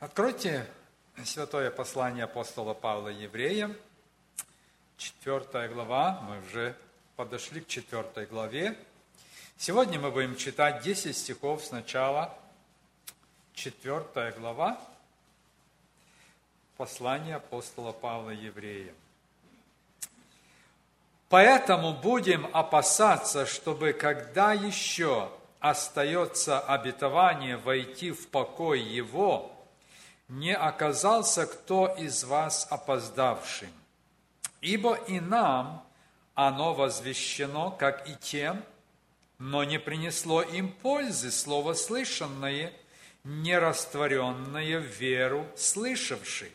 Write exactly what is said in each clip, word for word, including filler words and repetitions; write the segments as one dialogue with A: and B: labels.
A: Откройте святое послание апостола Павла Евреям, четвертая глава, мы уже подошли к четвертой главе. Сегодня мы будем читать десять стихов сначала, четвертая глава, послание апостола Павла Евреям. «Поэтому будем опасаться, чтобы, когда еще остается обетование войти в покой Его, не оказался кто из вас опоздавшим. Ибо и нам оно возвещено, как и тем, но не принесло им пользы слово слышанное, не растворенное в веру слышавших.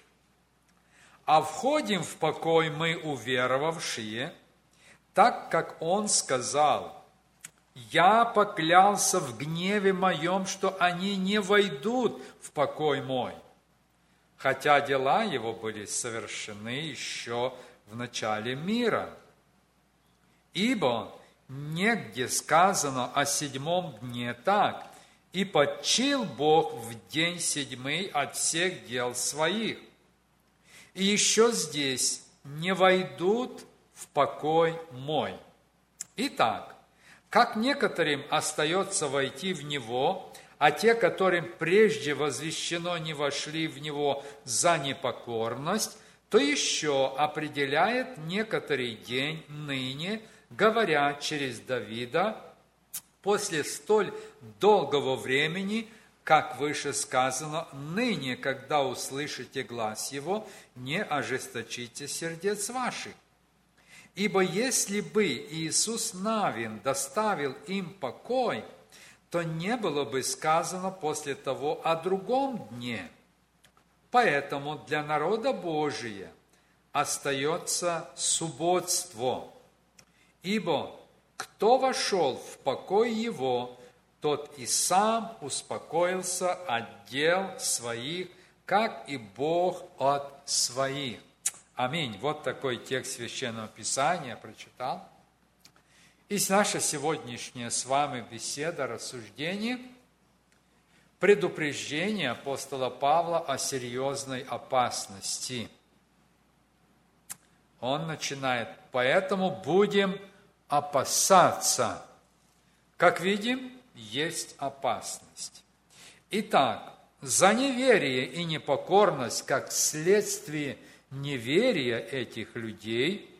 A: А входим в покой мы уверовавшие, так как Он сказал: «Я поклялся в гневе моем, что они не войдут в покой мой», хотя дела Его были совершены еще в начале мира. Ибо негде сказано о седьмом дне так: «И почил Бог в день седьмый от всех дел своих». И еще здесь: «Не войдут в покой мой». Итак, как некоторым остается войти в него, а те, которым прежде возвещено, не вошли в него за непокорность, то еще определяет некоторый день ныне, говоря через Давида: «После столь долгого времени, как выше сказано, ныне, когда услышите глас его, не ожесточите сердец ваших». Ибо если бы Иисус Навин доставил им покой, то не было бы сказано после того о другом дне. Поэтому для народа Божия остается субботство. Ибо кто вошел в покой его, тот и сам успокоился от дел своих, как и Бог от своих. Аминь. Вот такой текст Священного Писания прочитал. И наша сегодняшняя с вами беседа, рассуждение, предупреждение апостола Павла о серьезной опасности. Он начинает: «Поэтому будем опасаться». Как видим, есть опасность. Итак, за неверие и непокорность, как следствие неверия этих людей,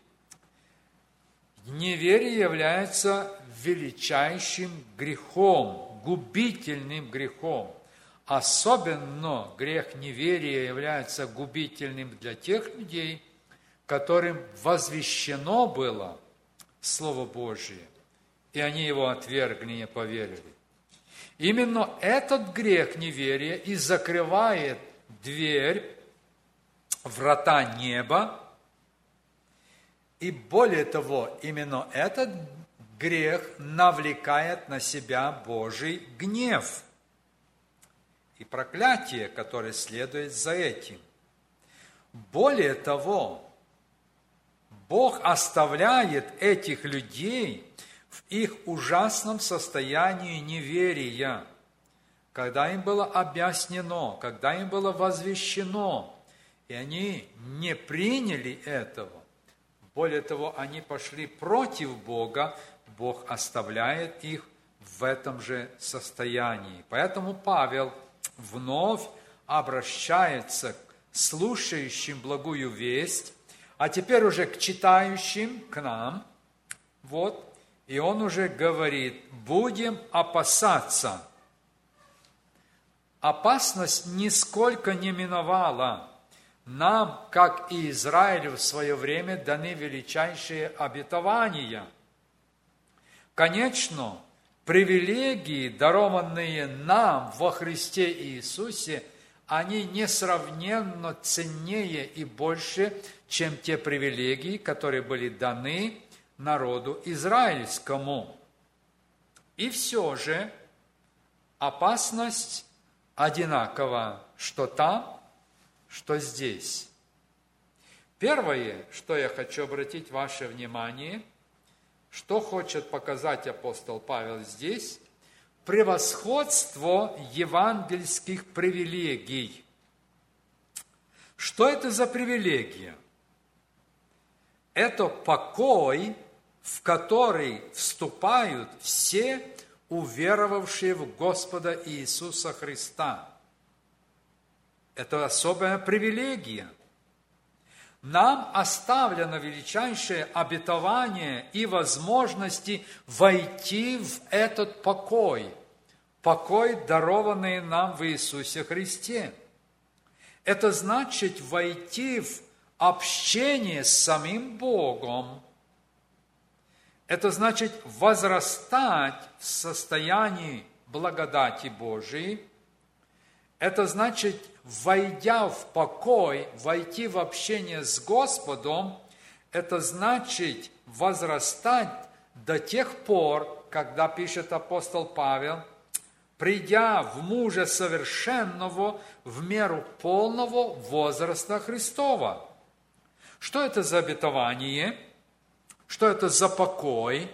A: неверие является величайшим грехом, губительным грехом. Особенно грех неверия является губительным для тех людей, которым возвещено было Слово Божие, и они его отвергли, не поверили. Именно этот грех неверия и закрывает дверь, врата неба. И более того, именно этот грех навлекает на себя Божий гнев и проклятие, которое следует за этим. Более того, Бог оставляет этих людей в их ужасном состоянии неверия, когда им было объяснено, когда им было возвещено, и они не приняли этого. Более того, они пошли против Бога, Бог оставляет их в этом же состоянии. Поэтому Павел вновь обращается к слушающим благую весть, а теперь уже к читающим, к нам. Вот, и он уже говорит: будем опасаться. Опасность нисколько не миновала. Нам, как и Израилю в свое время, даны величайшие обетования. Конечно, привилегии, дарованные нам во Христе Иисусе, они несравненно ценнее и больше, чем те привилегии, которые были даны народу израильскому. И все же опасность одинакова, что там, что здесь. Первое, что я хочу обратить ваше внимание, что хочет показать апостол Павел здесь, превосходство евангельских привилегий. Что это за привилегия? Это покой, в который вступают все уверовавшие в Господа Иисуса Христа. Это особая привилегия. Нам оставлено величайшее обетование и возможности войти в этот покой, покой, дарованный нам в Иисусе Христе. Это значит войти в общение с самим Богом. Это значит возрастать в состоянии благодати Божией. Это значит, войдя в покой, войти в общение с Господом, это значит возрастать до тех пор, когда, пишет апостол Павел, придя в мужа совершенного в меру полного возраста Христова. Что это за обетование? Что это за покой?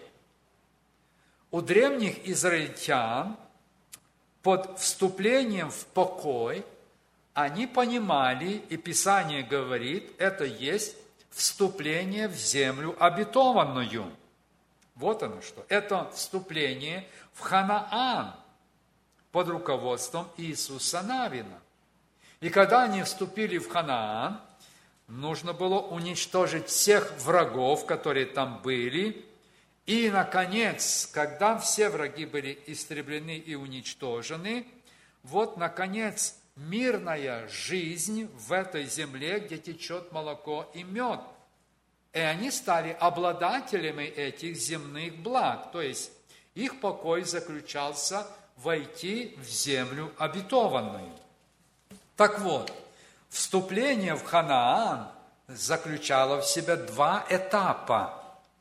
A: У древних израильтян под вступлением в покой они понимали, и Писание говорит, это есть вступление в землю обетованную. Вот оно что. Это вступление в Ханаан под руководством Иисуса Навина. И когда они вступили в Ханаан, нужно было уничтожить всех врагов, которые там были. И, наконец, когда все враги были истреблены и уничтожены, вот, наконец, мирная жизнь в этой земле, где течет молоко и мед. И они стали обладателями этих земных благ. То есть, их покой заключался войти в землю обетованную. Так вот, вступление в Ханаан заключало в себе два этапа.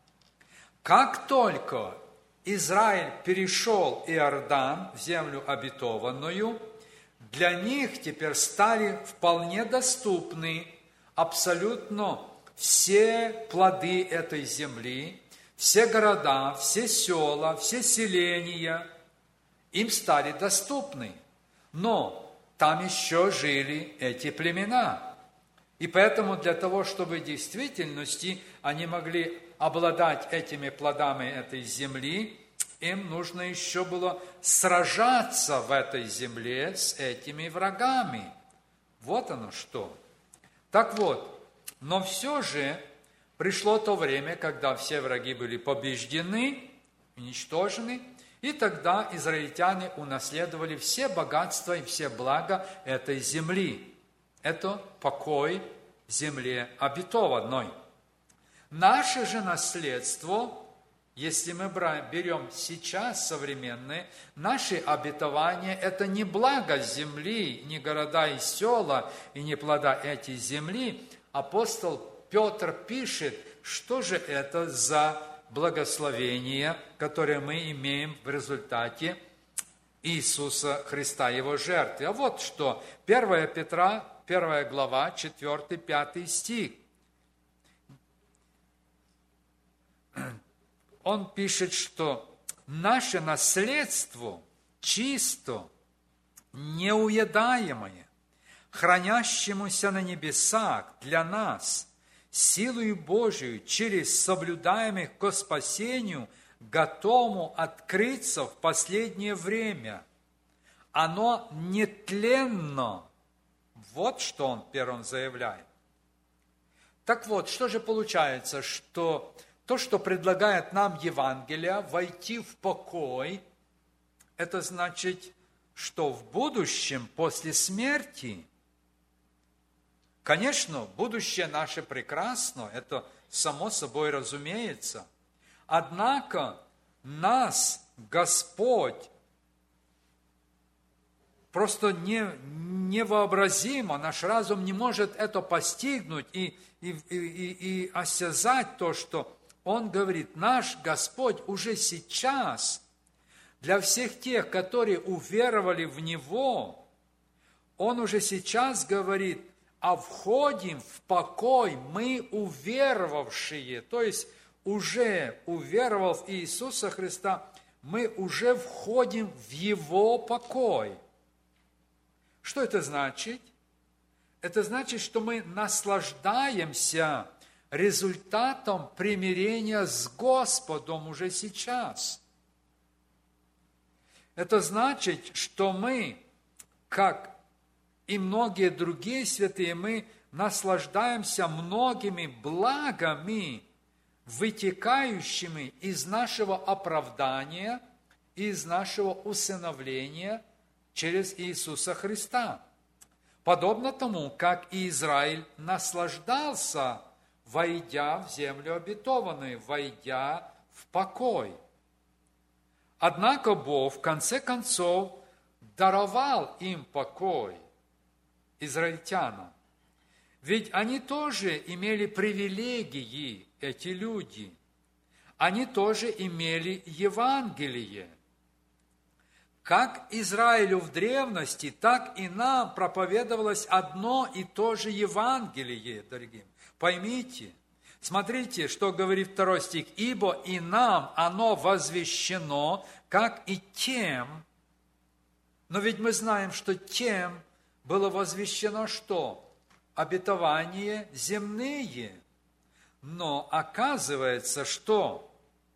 A: Как только Израиль перешел Иордан в землю обетованную, для них теперь стали вполне доступны абсолютно все плоды этой земли, все города, все села, все селения, им стали доступны. Но там еще жили эти племена. И поэтому для того, чтобы в действительности они могли обладать этими плодами этой земли, им нужно еще было сражаться в этой земле с этими врагами. Вот оно что. Так вот, но все же пришло то время, когда все враги были побеждены, уничтожены, и тогда израильтяне унаследовали все богатства и все блага этой земли. Это покой в земле обетованной. Наше же наследство, если мы берем сейчас современные, наши обетования – это не благо земли, не города и села, и не плода этой земли. Апостол Петр пишет, что же это за благословение, которое мы имеем в результате Иисуса Христа, Его жертвы. А вот что, первое Петра, первая глава, четыре-пять стих. Он пишет, что наше наследство чисто, неуедаемое, хранящемуся на небесах для нас, силою Божию, через соблюдаемых ко спасению, готовому открыться в последнее время. Оно нетленно. Вот что он первым заявляет. Так вот, что же получается, что то, что предлагает нам Евангелие, войти в покой, это значит, что в будущем, после смерти, конечно, будущее наше прекрасно, это само собой разумеется, однако нас Господь просто не, невообразимо, наш разум не может это постигнуть и, и, и, и осязать то, что Он говорит, наш Господь уже сейчас для всех тех, которые уверовали в Него, Он уже сейчас говорит, а входим в покой мы уверовавшие, то есть уже уверовав в Иисуса Христа, мы уже входим в Его покой. Что это значит? Это значит, что мы наслаждаемся результатом примирения с Господом уже сейчас. Это значит, что мы, как и многие другие святые, мы наслаждаемся многими благами, вытекающими из нашего оправдания, из нашего усыновления через Иисуса Христа. Подобно тому, как Израиль наслаждался, войдя в землю обетованную, войдя в покой. Однако Бог в конце концов даровал им покой, израильтянам. Ведь они тоже имели привилегии, эти люди. Они тоже имели Евангелие. Как Израилю в древности, так и нам проповедовалось одно и то же Евангелие, дорогие. Поймите, смотрите, что говорит второй стих. «Ибо и нам оно возвещено, как и тем». Но ведь мы знаем, что тем было возвещено что? Обетования земные. Но оказывается, что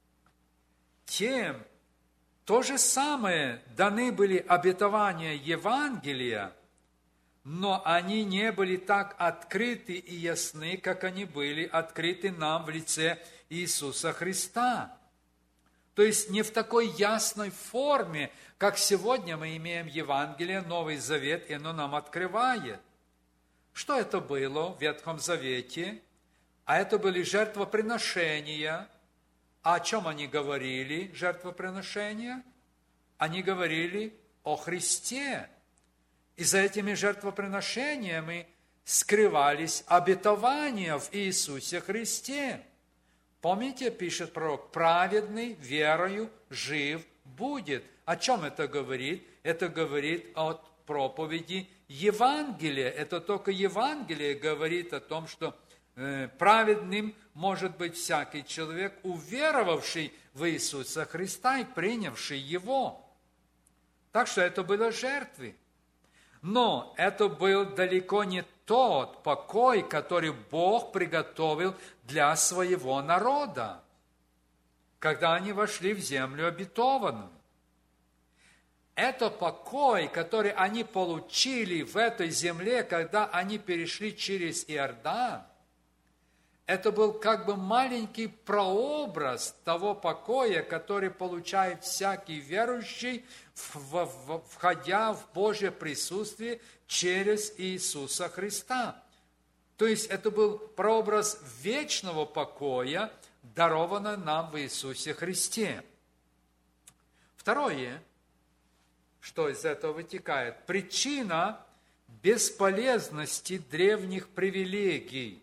A: тем то же самое даны были обетования Евангелия, но они не были так открыты и ясны, как они были открыты нам в лице Иисуса Христа. То есть не в такой ясной форме, как сегодня мы имеем Евангелие, Новый Завет, и оно нам открывает. Что это было в Ветхом Завете? А это были жертвоприношения. А о чем они говорили, жертвоприношения? Они говорили о Христе. И за этими жертвоприношениями скрывались обетования в Иисусе Христе. Помните, пишет пророк, праведный верою жив будет. О чем это говорит? Это говорит о проповеди Евангелия. Это только Евангелие говорит о том, что э, праведным может быть всякий человек, уверовавший в Иисуса Христа и принявший Его. Так что это было жертвы. Но это был далеко не тот покой, который Бог приготовил для своего народа, когда они вошли в землю обетованную. Это покой, который они получили в этой земле, когда они перешли через Иордан, это был как бы маленький прообраз того покоя, который получает всякий верующий, входя в Божье присутствие через Иисуса Христа. То есть это был прообраз вечного покоя, дарованного нам в Иисусе Христе. Второе, что из этого вытекает? Причина бесполезности древних привилегий.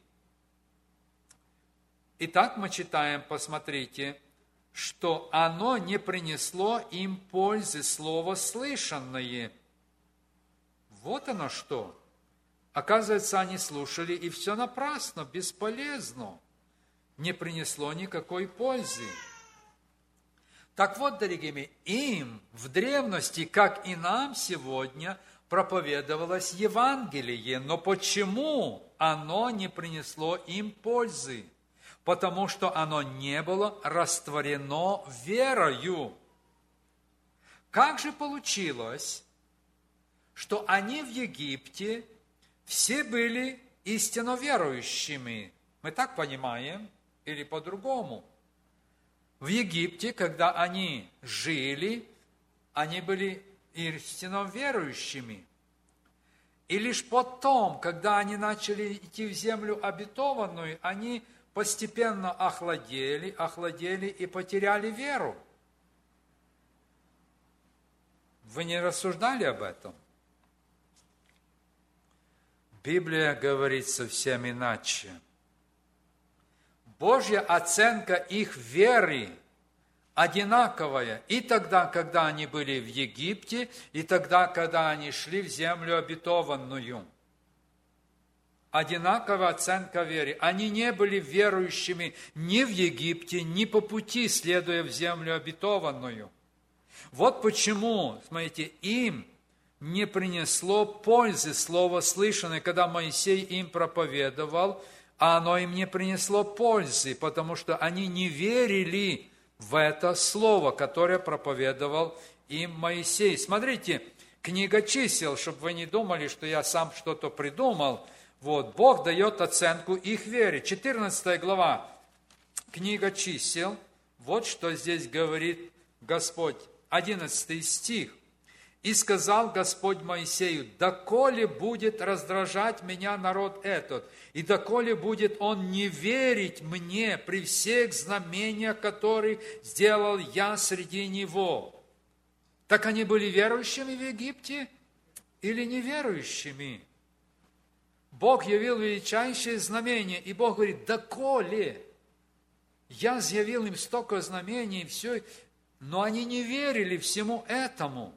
A: Итак, мы читаем, посмотрите, что оно не принесло им пользы, слово слышанное. Вот оно что. Оказывается, они слушали, и все напрасно, бесполезно. Не принесло никакой пользы. Так вот, дорогие мои, им в древности, как и нам сегодня, проповедовалось Евангелие. Но почему оно не принесло им пользы? Потому что оно не было растворено верою. Как же получилось, что они в Египте все были истинно верующими? Мы так понимаем или по-другому? В Египте, когда они жили, они были истинно верующими. И лишь потом, когда они начали идти в землю обетованную, они постепенно охладели, охладели и потеряли веру. Вы не рассуждали об этом? Библия говорит совсем иначе. Божья оценка их веры одинаковая и тогда, когда они были в Египте, и тогда, когда они шли в землю обетованную. Одинаковая оценка веры. Они не были верующими ни в Египте, ни по пути, следуя в землю обетованную. Вот почему, смотрите, им не принесло пользы слово слышанное, когда Моисей им проповедовал, а оно им не принесло пользы, потому что они не верили в это слово, которое проповедовал им Моисей. Смотрите, книга чисел, чтобы вы не думали, что я сам что-то придумал. Вот, Бог дает оценку их вере. четырнадцатая глава, книга чисел. Вот что здесь говорит Господь. одиннадцатый стих. «И сказал Господь Моисею: доколе будет раздражать меня народ этот, и доколе будет он не верить мне при всех знамениях, которые сделал я среди него». Так они были верующими в Египте или неверующими? Бог явил величайшие знамения, и Бог говорит: доколе? Я изъявил им столько знамений, и все, но они не верили всему этому.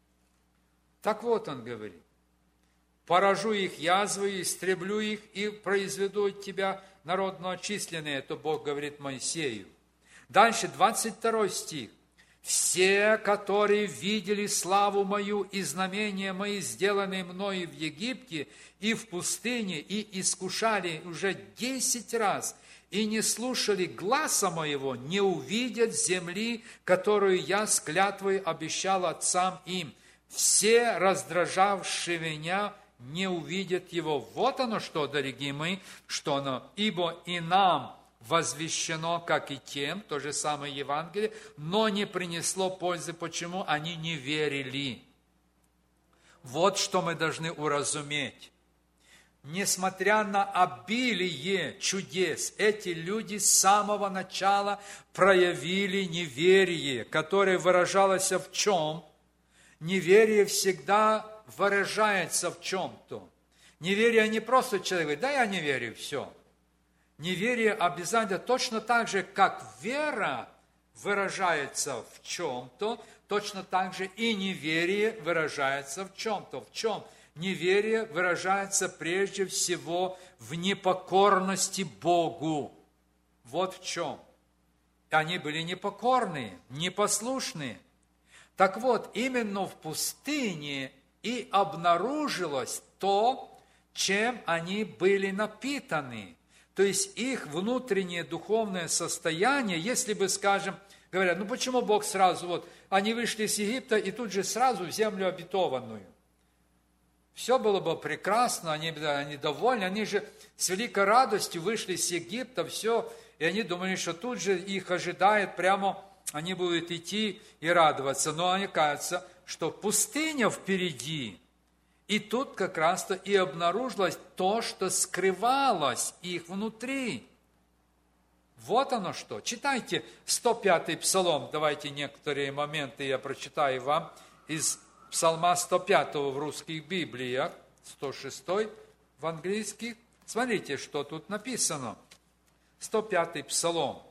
A: Так вот он говорит: поражу их язвой, истреблю их и произведу от тебя народ многочисленный. Это Бог говорит Моисею. Дальше, двадцать второй стих. «Все, которые видели славу мою и знамения мои, сделанные мною в Египте и в пустыне, и искушали уже десять раз, и не слушали гласа моего, не увидят земли, которую я с клятвой обещал отцам им. Все, раздражавшие меня, не увидят его». Вот оно что, дорогие мои, что оно. «Ибо и нам возвещено, как и тем», то же самое Евангелие, но не принесло пользы. Почему? Они не верили. Вот что мы должны уразуметь. Несмотря на обилие чудес, эти люди с самого начала проявили неверие, которое выражалось в чем? Неверие всегда выражается в чем-то. Неверие не просто человек говорит: да, я не верю, все. Неверие обязательно точно так же, как вера выражается в чем-то, точно так же и неверие выражается в чем-то. В чем? Неверие выражается прежде всего в непокорности Богу. Вот в чем. Они были непокорные, непослушные. Так вот, именно в пустыне и обнаружилось то, чем они были напитаны. То есть их внутреннее духовное состояние, если бы, скажем, говорят: ну почему Бог сразу, вот, они вышли из Египта и тут же сразу в землю обетованную. Все было бы прекрасно, они, они довольны, они же с великой радостью вышли из Египта, все, и они думали, что тут же их ожидает прямо, они будут идти и радоваться. Но они кажется, что пустыня впереди. И тут как раз-то и обнаружилось то, что скрывалось их внутри. Вот оно что. Читайте сто пятый псалом. Давайте некоторые моменты я прочитаю вам из псалма сто пятого в русских Библиях, сто шестой в английских. Смотрите, что тут написано. сто пятый псалом.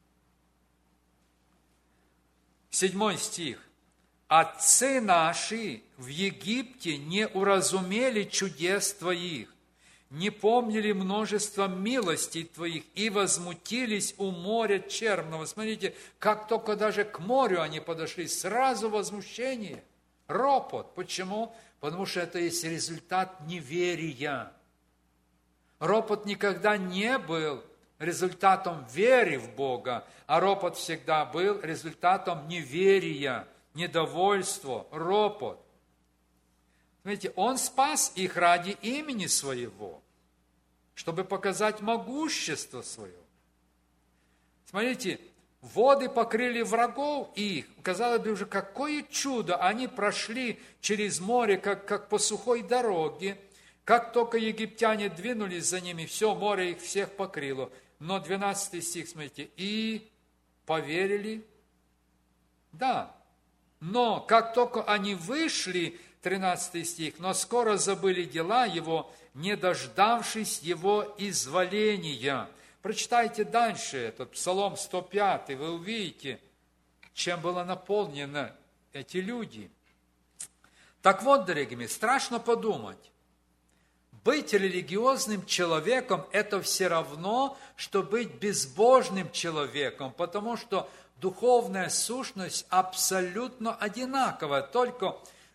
A: седьмой стих. «Отцы наши в Египте не уразумели чудес Твоих, не помнили множество милостей Твоих и возмутились у моря черного». Смотрите, как только даже к морю они подошли, сразу возмущение, ропот. Почему? Потому что это есть результат неверия. Ропот никогда не был результатом веры в Бога, а ропот всегда был результатом неверия, недовольство, ропот. Смотрите, Он спас их ради имени Своего, чтобы показать могущество Свое. Смотрите, воды покрыли врагов их. Казалось бы, уже какое чудо! Они прошли через море, как, как по сухой дороге. Как только египтяне двинулись за ними, все, море их всех покрыло. Но двенадцатый стих, смотрите, «И поверили». Да. Но как только они вышли, тринадцатый стих, «но скоро забыли дела его, не дождавшись его изволения». Прочитайте дальше этот Псалом сто пятый, вы увидите, чем было наполнено эти люди. Так вот, дорогие мои, страшно подумать. Быть религиозным человеком – это все равно, что быть безбожным человеком, потому что духовная сущность абсолютно одинаковая, только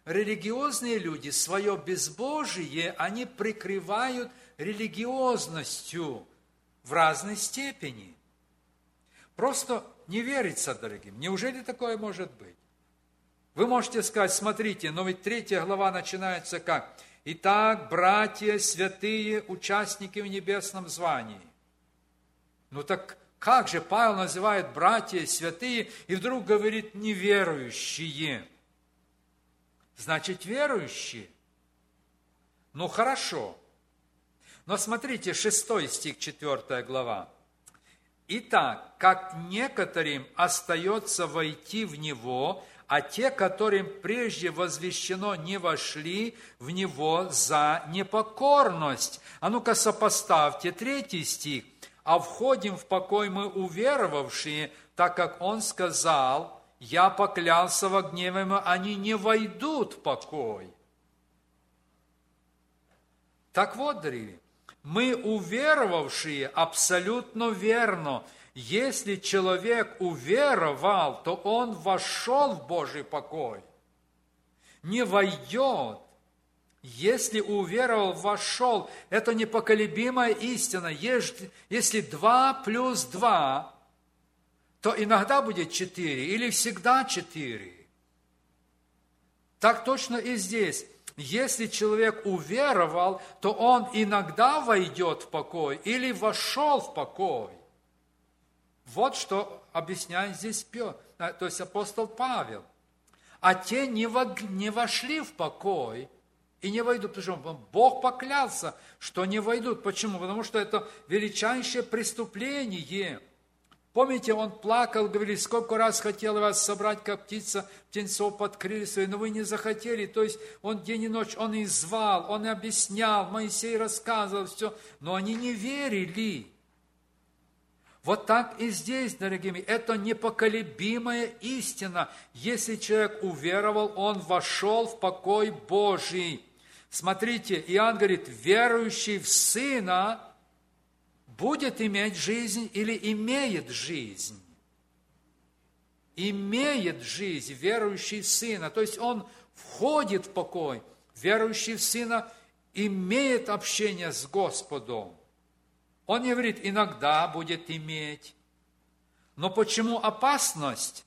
A: религиозные люди свое безбожие, они прикрывают религиозностью в разной степени. Просто не верится, дорогим. Неужели такое может быть? Вы можете сказать, смотрите, но ведь третья глава начинается как? Итак, братья, святые, участники в небесном звании. Ну так как же Павел называет братья, святые, и вдруг говорит неверующие? Значит, верующие. Ну хорошо. Но смотрите, шестой стих, четвёртая глава. Итак, как некоторым остается войти в Него, а те, которым прежде возвещено, не вошли в Него за непокорность. А ну-ка сопоставьте третий стих. А входим в покой мы уверовавшие, так как Он сказал, я поклялся во гневе, они не войдут в покой. Так вот, дорогие, мы уверовавшие абсолютно верно. Если человек уверовал, то он вошел в Божий покой. Не войдет. Если уверовал, вошел. Это непоколебимая истина. Если два плюс два, то иногда будет четыре или всегда четыре. Так точно и здесь. Если человек уверовал, то он иногда войдет в покой или вошел в покой. Вот что объясняет здесь Петр, то есть апостол Павел. А те не вошли в покой и не войдут. Потому что Бог поклялся, что не войдут. Почему? Потому что это величайшее преступление. Помните, он плакал, говорит, сколько раз хотел вас собрать, как птица птенцов под крылья свои, но вы не захотели. То есть он день и ночь, он и звал, он и объяснял, Моисей рассказывал все, но они не верили. Вот так и здесь, дорогие мои, это непоколебимая истина. Если человек уверовал, он вошел в покой Божий. Смотрите, Иоанн говорит, верующий в Сына будет иметь жизнь или имеет жизнь? Имеет жизнь, верующий в Сына. То есть он входит в покой. Верующий в Сына имеет общение с Господом. Он не говорит, иногда будет иметь. Но почему опасность?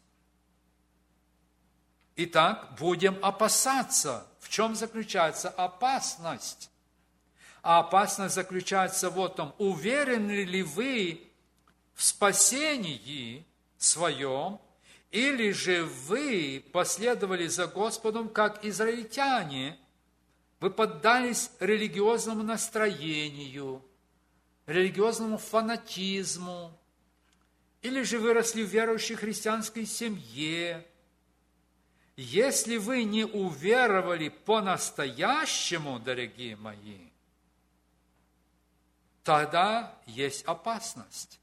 A: Итак, будем опасаться. В чем заключается опасность? А опасность заключается вот в том, уверены ли вы в спасении своем, или же вы последовали за Господом, как израильтяне, вы поддались религиозному настроению, религиозному фанатизму, или же выросли в верующей христианской семье. Если вы не уверовали по-настоящему, дорогие мои, тогда есть опасность.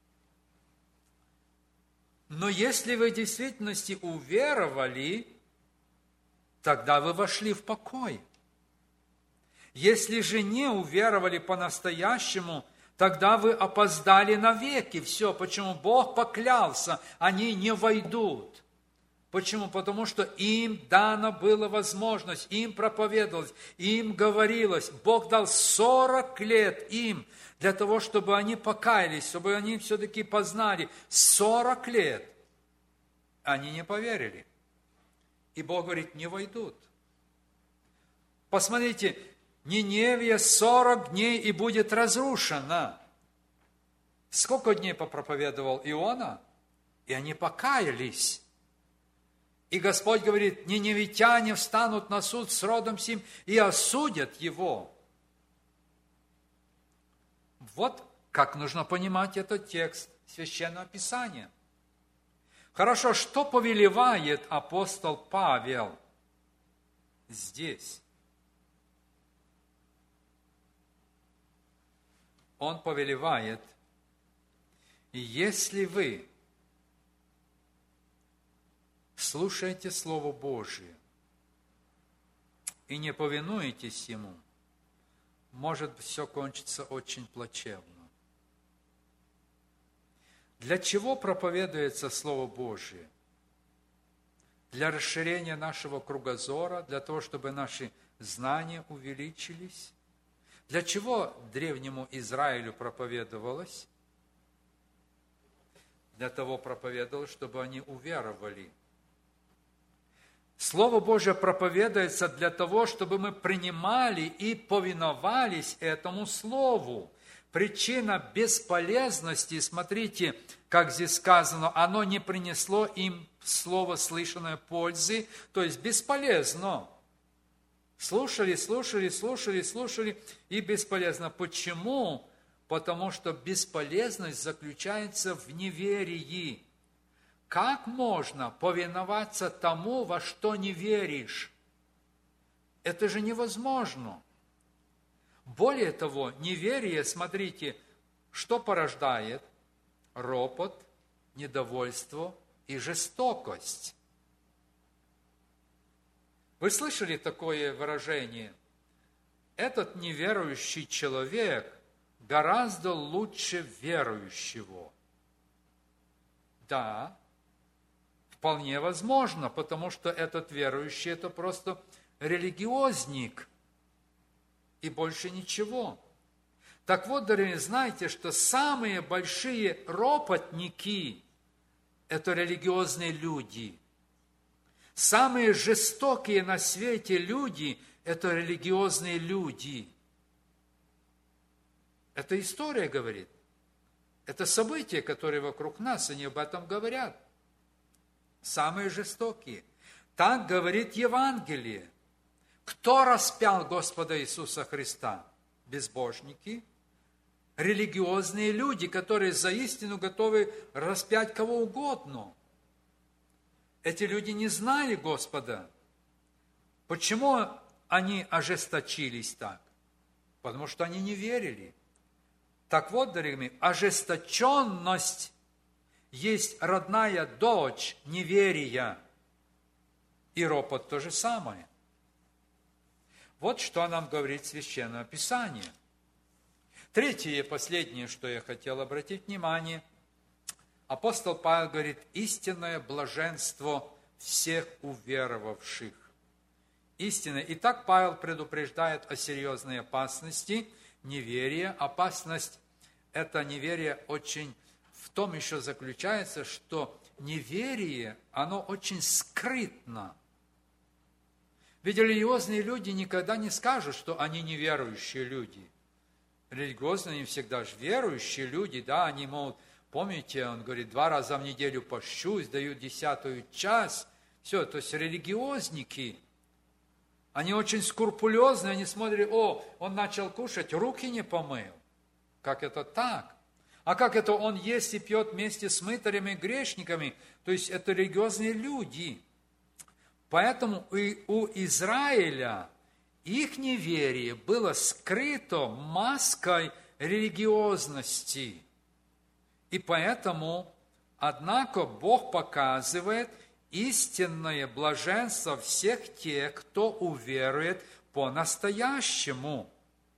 A: Но если вы в действительности уверовали, тогда вы вошли в покой. Если же не уверовали по-настоящему, тогда вы опоздали навеки. Все. Почему? Бог поклялся, они не войдут. Почему? Потому что им дана была возможность, им проповедовалось, им говорилось. Бог дал сорок лет им для того, чтобы они покаялись, чтобы они все-таки познали. сорок лет. Они не поверили. И Бог говорит, не войдут. Посмотрите, Ниневия сорок дней и будет разрушена. Сколько дней попроповедовал Иона? И они покаялись. И Господь говорит, ниневитяне встанут на суд с родом сим и осудят его. Вот как нужно понимать этот текст Священного Писания. Хорошо, что повелевает апостол Павел здесь? Он повелевает, если вы слушаете Слово Божие и не повинуетесь Ему, может все кончится очень плачевно. Для чего проповедуется Слово Божие? для расширения нашего кругозора, для того, чтобы наши знания увеличились. Для чего древнему Израилю проповедовалось? Для того проповедовалось, чтобы они уверовали. Слово Божие проповедуется для того, чтобы мы принимали и повиновались этому Слову. Причина бесполезности, смотрите, как здесь сказано, оно не принесло им слово слышанное пользы, то есть бесполезно. Слушали, слушали, слушали, слушали, и бесполезно. Почему? Потому что бесполезность заключается в неверии. Как можно повиноваться тому, во что не веришь? Это же невозможно. Более того, неверие, смотрите, что порождает? Ропот, недовольство и жестокость. Вы слышали такое выражение? Этот неверующий человек гораздо лучше верующего. Да, вполне возможно, потому что этот верующий – это просто религиозник, и больше ничего. Так вот, дорогие, знаете, что самые большие ропотники – это религиозные люди. Самые жестокие на свете люди – это религиозные люди. Это история говорит. Это события, которые вокруг нас, они об этом говорят. Самые жестокие. Так говорит Евангелие. Кто распял Господа Иисуса Христа? Безбожники, религиозные люди, которые за истину готовы распять кого угодно. Эти люди не знали Господа. Почему они ожесточились так? Потому что они не верили. Так вот, дорогие мои, ожесточенность есть родная дочь неверия. И ропот то же самое. Вот что нам говорит Священное Писание. Третье и последнее, что я хотел обратить внимание. Апостол Павел говорит, истинное блаженство всех уверовавших. Истинное. Итак, Павел предупреждает о серьезной опасности неверия. Опасность, это неверие очень в том еще заключается, что неверие, оно очень скрытно. Ведь религиозные люди никогда не скажут, что они неверующие люди. Религиозные не всегда же верующие люди, да, они могут, помните, он говорит, два раза в неделю пощусь, дают десятую часть. Все, то есть религиозники, они очень скрупулезны, они смотрят, о, он начал кушать, руки не помыл. Как это так? А как это он ест и пьет вместе с мытарями и грешниками? То есть это религиозные люди. Поэтому и у Израиля их неверие было скрыто маской религиозности. И поэтому, однако, Бог показывает истинное блаженство всех тех, кто уверует по-настоящему.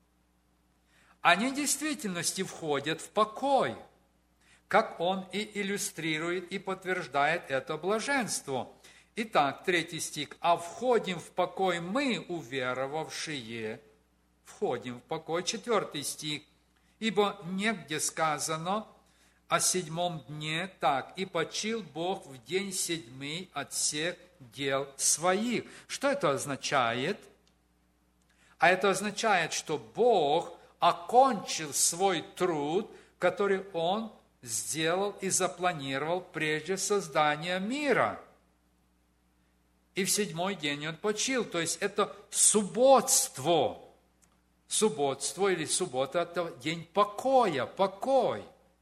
A: Они в действительности входят в покой, как он и иллюстрирует и подтверждает это блаженство. Итак, третий стих. «А входим в покой мы, уверовавшие». Входим в покой. Четвертый стих. «Ибо негде сказано о седьмом дне так, и почил Бог в день седьмый от всех дел своих». Что это означает? А это означает, что Бог окончил свой труд, который Он сделал и запланировал прежде создания мира. И в седьмой день Он почил. То есть это субботство. Субботство или суббота – это день покоя, покой.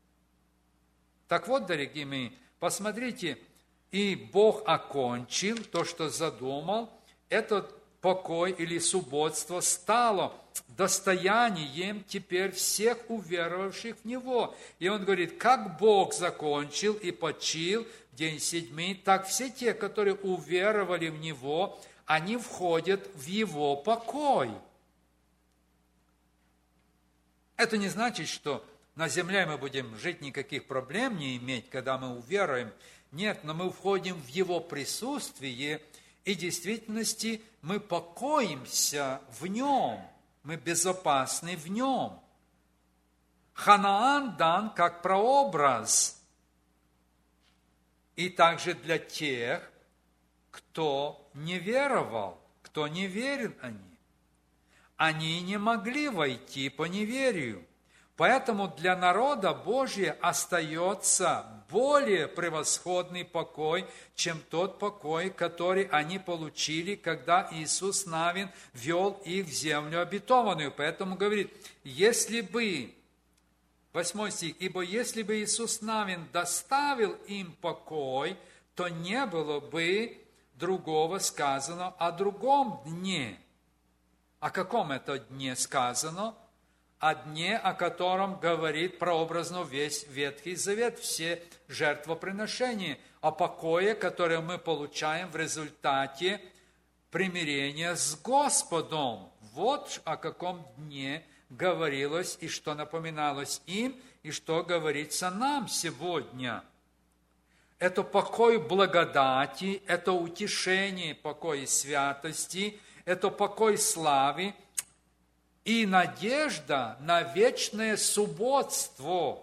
A: Так вот, дорогие мои, посмотрите, и Бог окончил то, что задумал. Этот покой или субботство стало достоянием теперь всех уверовавших в Него. И Он говорит, как Бог закончил и почил день седьмой, так все те, которые уверовали в Него, они входят в Его покой. Это не значит, что на земле мы будем жить, никаких проблем не иметь, когда мы уверуем. Нет, но мы входим в Его присутствие, и в действительности мы покоимся в Нем, мы безопасны в Нем. Ханаан дан как прообраз, и также для тех, кто не веровал, кто не верен они. Они не могли войти по неверию. Поэтому для народа Божия остается более превосходный покой, чем тот покой, который они получили, когда Иисус Навин вел их в землю обетованную. Поэтому говорит, если бы, восьмой стих, ибо если бы Иисус Навин доставил им покой, то не было бы другого сказано о другом дне. О каком это дне сказано? О дне, о котором говорит прообразно весь Ветхий Завет, все жертвоприношения, о покое, которое мы получаем в результате примирения с Господом. Вот о каком дне говорилось и что напоминалось им, и что говорится нам сегодня. Это покой благодати, это утешение, покой святости, это покой славы, и надежда на вечное субботство,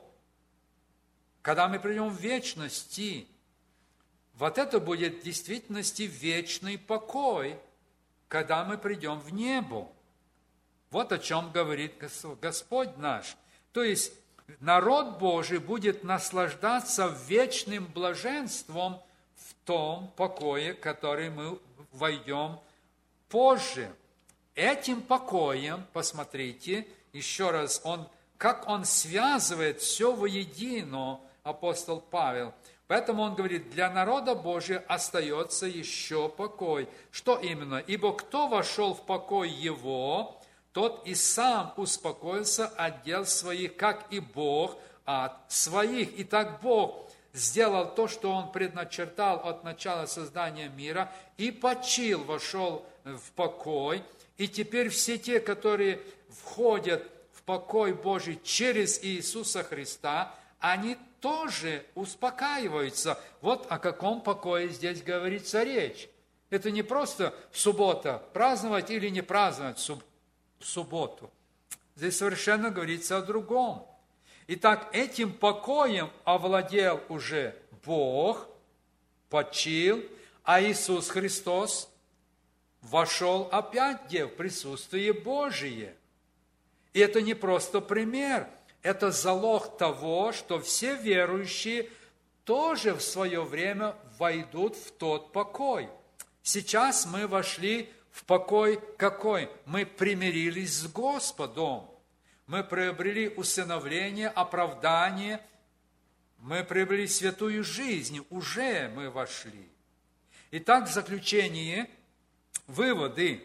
A: когда мы придем в вечности. Вот это будет в действительности вечный покой, когда мы придем в небо. Вот о чем говорит Господь наш. То есть народ Божий будет наслаждаться вечным блаженством в том покое, в который мы войдем позже. Этим покоем, посмотрите, еще раз, он, как он связывает все воедино, апостол Павел. Поэтому он говорит, для народа Божия остается еще покой. Что именно? Ибо кто вошел в покой его, тот и сам успокоился от дел своих, как и Бог от своих. Итак, Бог сделал то, что Он предначертал от начала создания мира, и почил, вошел в покой. И теперь все те, которые входят в покой Божий через Иисуса Христа, они тоже успокаиваются. Вот о каком покое здесь говорится речь. Это не просто суббота, праздновать или не праздновать субботу. В субботу. Здесь совершенно говорится о другом. Итак, этим покоем овладел уже Бог, почил, а Иисус Христос вошел опять где? В присутствие Божие. И это не просто пример, это залог того, что все верующие тоже в свое время войдут в тот покой. Сейчас мы вошли в покой какой? Мы примирились с Господом. Мы приобрели усыновление, оправдание. Мы приобрели святую жизнь. Уже мы вошли. Итак, в заключение, выводы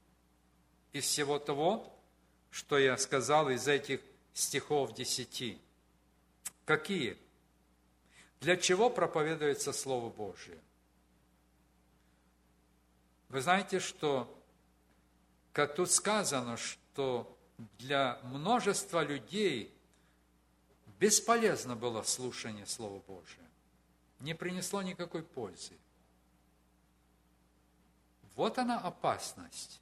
A: из всего того, что я сказал из этих стихов десяти. Какие? Для чего проповедуется Слово Божие? Вы знаете, что, как тут сказано, что для множества людей бесполезно было слушание Слова Божия. Не принесло никакой пользы. Вот она опасность.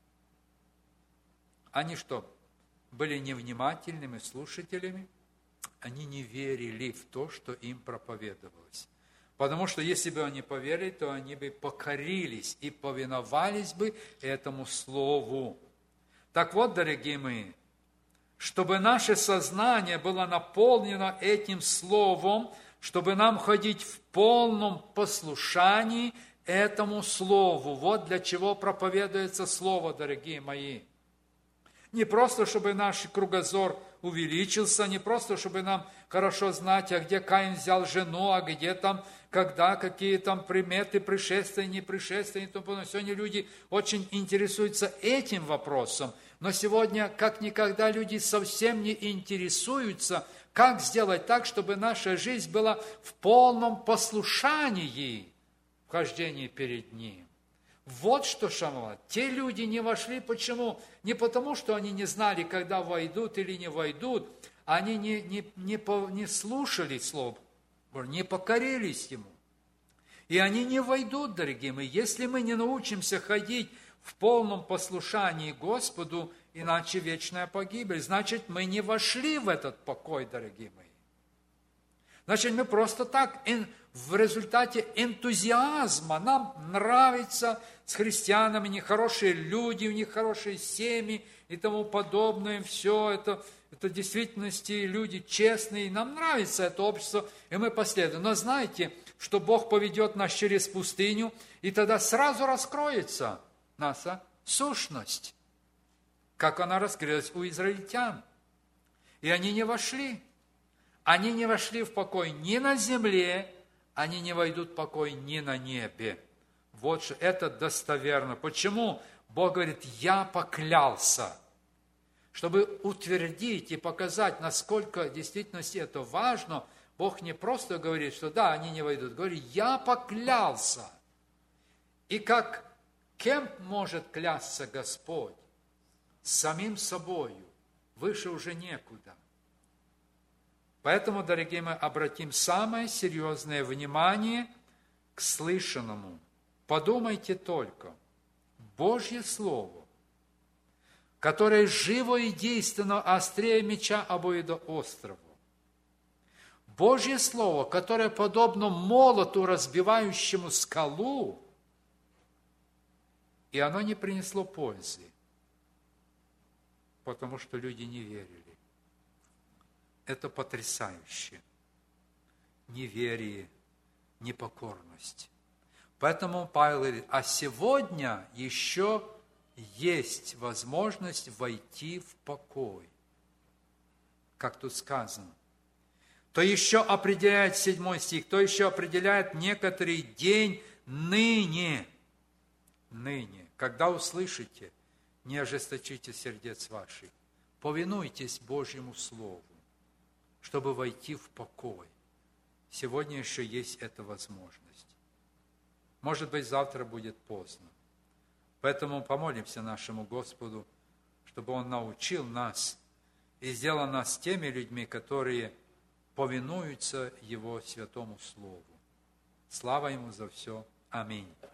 A: Они что, были невнимательными слушателями? Они не верили в то, что им проповедовалось. Потому что если бы они поверили, то они бы покорились и повиновались бы этому слову. Так вот, дорогие мои, чтобы наше сознание было наполнено этим словом, чтобы нам ходить в полном послушании этому слову. Вот для чего проповедуется слово, дорогие мои. Не просто, чтобы наш кругозор увеличился, не просто, чтобы нам хорошо знать, а где Каин взял жену, а где там, когда, какие там приметы, пришествия, не пришествия. Сегодня люди очень интересуются этим вопросом, но сегодня, как никогда, люди совсем не интересуются, как сделать так, чтобы наша жизнь была в полном послушании в хождении перед Ним. Вот что шамало. Те люди не вошли, почему? Не потому, что они не знали, когда войдут или не войдут, они не, не, не, по, не слушали Слово Божие, не покорились Ему. И они не войдут, дорогие мои, если мы не научимся ходить в полном послушании Господу, иначе вечная погибель. Значит, мы не вошли в этот покой, дорогие мои. Значит, мы просто так, в результате энтузиазма, нам нравится с христианами, не хорошие люди, у них хорошие семьи и тому подобное, все это, это в действительности люди честные, нам нравится это общество, и мы последуем. Но знаете, что Бог поведет нас через пустыню, и тогда сразу раскроется наша сущность, как она раскрылась у израильтян. И они не вошли. Они не вошли в покой ни на земле, они не войдут в покой ни на небе. Вот же это достоверно. Почему Бог говорит, я поклялся, чтобы утвердить и показать, насколько в действительности это важно. Бог не просто говорит, что да, они не войдут, говорит, я поклялся. И как кем может клясться Господь? Самим собою. Выше уже некуда. Поэтому, дорогие мои, обратим самое серьезное внимание к слышанному. Подумайте только, Божье Слово, которое живо и действенно острее меча обоюдоострого, Божье Слово, которое подобно молоту, разбивающему скалу, и оно не принесло пользы, потому что люди не верили. Это потрясающе. Неверие, непокорность. Поэтому Павел говорит, а сегодня еще есть возможность войти в покой. Как тут сказано. То еще определяет седьмой стих, то еще определяет некоторый день ныне. Ныне. Когда услышите, не ожесточите сердец ваших. Повинуйтесь Божьему Слову, чтобы войти в покой. Сегодня еще есть эта возможность. Может быть, завтра будет поздно. Поэтому помолимся нашему Господу, чтобы Он научил нас и сделал нас теми людьми, которые повинуются Его святому Слову. Слава Ему за все. Аминь.